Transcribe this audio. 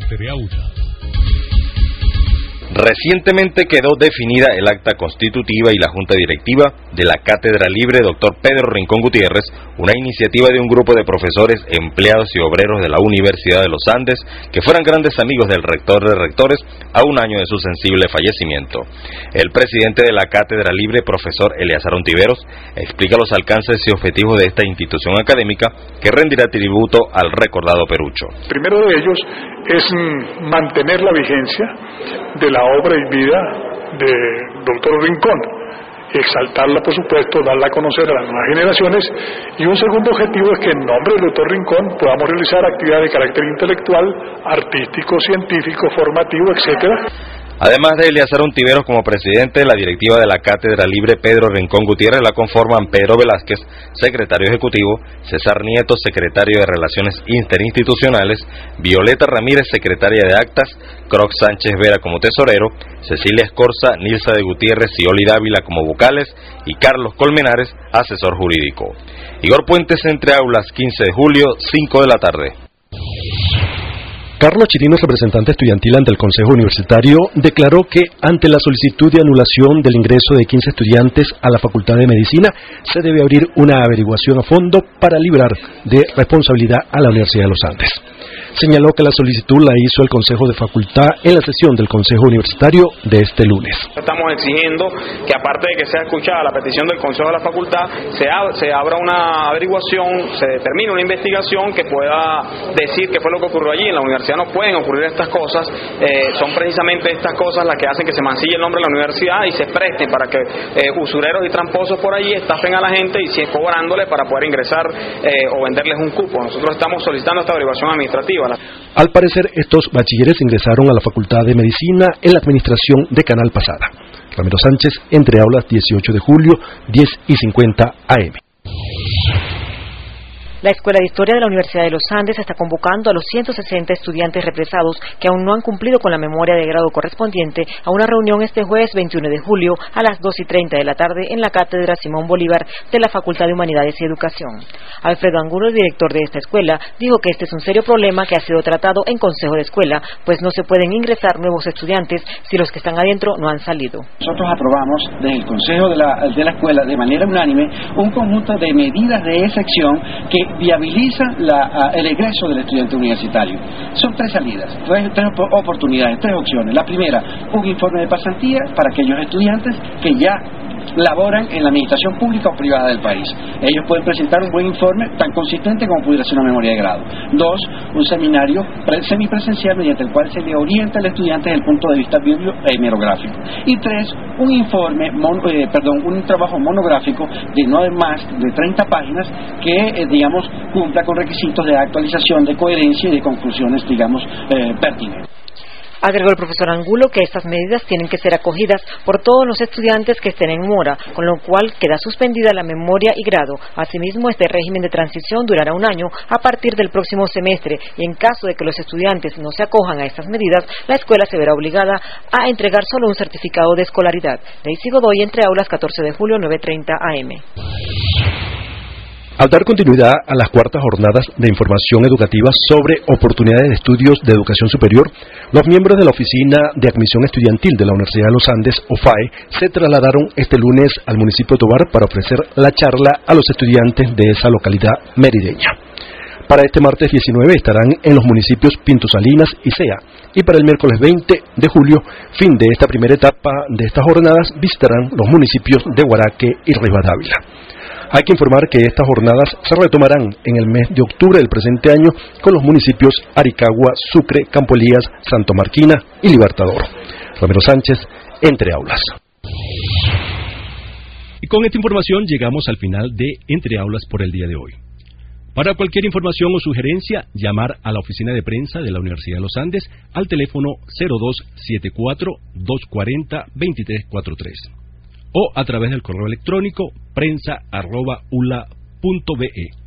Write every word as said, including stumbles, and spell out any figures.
Entre Aulas. Recientemente quedó definida el acta constitutiva y la junta directiva de la Cátedra Libre Doctor Pedro Rincón Gutiérrez, una iniciativa de un grupo de profesores, empleados y obreros de la Universidad de los Andes, que fueran grandes amigos del rector de rectores a un año de su sensible fallecimiento. El presidente de la Cátedra Libre, profesor Eleazar Ontiveros, explica los alcances y objetivos de esta institución académica que rendirá tributo al recordado Perucho. Primero de ellos es mantener la vigencia de la obra y vida de doctor Rincón, exaltarla, por supuesto, darla a conocer a las nuevas generaciones, y un segundo objetivo es que en nombre del doctor Rincón podamos realizar actividades de carácter intelectual, artístico, científico, formativo, etcétera. Además de Eleazar Ontiveros como presidente, la directiva de la Cátedra Libre Pedro Rincón Gutiérrez la conforman Pedro Velázquez, secretario ejecutivo, César Nieto, secretario de Relaciones Interinstitucionales, Violeta Ramírez, secretaria de Actas, Croc Sánchez Vera como tesorero, Cecilia Escorza, Nilsa de Gutiérrez y Oli Dávila como vocales y Carlos Colmenares, asesor jurídico. Igor Puentes, Entre Aulas, quince de julio, cinco de la tarde. Carlos Chirinos, representante estudiantil ante el Consejo Universitario, declaró que ante la solicitud de anulación del ingreso de quince estudiantes a la Facultad de Medicina, se debe abrir una averiguación a fondo para librar de responsabilidad a la Universidad de los Andes. Señaló que la solicitud la hizo el Consejo de Facultad en la sesión del Consejo Universitario de este lunes. Estamos exigiendo que, aparte de que sea escuchada la petición del Consejo de la Facultad, se, ab se abra una averiguación, se determine una investigación que pueda decir qué fue lo que ocurrió allí. En la universidad no pueden ocurrir estas cosas, eh, son precisamente estas cosas las que hacen que se mancille el nombre de la universidad y se presten para que eh, usureros y tramposos por allí estafen a la gente y siguen cobrándole para poder ingresar eh, o venderles un cupo. Nosotros estamos solicitando esta averiguación administrativa. Al parecer, estos bachilleres ingresaron a la Facultad de Medicina en la administración de Canal Pasada. Ramiro Sánchez, Entre Aulas, dieciocho de julio, diez y cincuenta A M. La Escuela de Historia de la Universidad de los Andes está convocando a los ciento sesenta estudiantes represados que aún no han cumplido con la memoria de grado correspondiente a una reunión este jueves veintiuno de julio a las dos y treinta de la tarde en la Cátedra Simón Bolívar de la Facultad de Humanidades y Educación. Alfredo Angulo, el director de esta escuela, dijo que este es un serio problema que ha sido tratado en Consejo de Escuela, pues no se pueden ingresar nuevos estudiantes si los que están adentro no han salido. Nosotros aprobamos desde el Consejo de la, de la Escuela de manera unánime un conjunto de medidas de excepción que viabiliza la, el egreso del estudiante universitario. Son tres salidas, tres, tres oportunidades, tres opciones. La primera, un informe de pasantía para aquellos estudiantes que ya laboran en la administración pública o privada del país. Ellos pueden presentar un buen informe tan consistente como pudiera ser una memoria de grado. Dos, un seminario semipresencial mediante el cual se le orienta al estudiante desde el punto de vista bibliográfico. Y tres, un informe, mon, eh, perdón, un trabajo monográfico de no de más de treinta páginas que, eh, digamos, cumpla con requisitos de actualización, de coherencia y de conclusiones, digamos, eh, pertinentes. Agregó el profesor Angulo que estas medidas tienen que ser acogidas por todos los estudiantes que estén en mora, con lo cual queda suspendida la memoria y grado. Asimismo, este régimen de transición durará un año a partir del próximo semestre y en caso de que los estudiantes no se acojan a estas medidas, la escuela se verá obligada a entregar solo un certificado de escolaridad. Daisy Godoy, Entre Aulas, catorce de julio, nueve treinta A M. Al dar continuidad a las cuartas jornadas de información educativa sobre oportunidades de estudios de educación superior, los miembros de la Oficina de Admisión Estudiantil de la Universidad de los Andes, O F A E, se trasladaron este lunes al municipio de Tovar para ofrecer la charla a los estudiantes de esa localidad merideña. Para este martes diecinueve estarán en los municipios Pinto Salinas y Sea, y para el miércoles veinte de julio, fin de esta primera etapa de estas jornadas, visitarán los municipios de Guaraque y Rivadavia. Hay que informar que estas jornadas se retomarán en el mes de octubre del presente año con los municipios Aricagua, Sucre, Campo Elías, Santo Marquina y Libertador. Ramiro Sánchez, Entre Aulas. Y con esta información llegamos al final de Entre Aulas por el día de hoy. Para cualquier información o sugerencia, llamar a la oficina de prensa de la Universidad de los Andes al teléfono cero dos siete cuatro, dos cuatro cero, dos tres cuatro tres. O a través del correo electrónico prensa arroba ula punto be.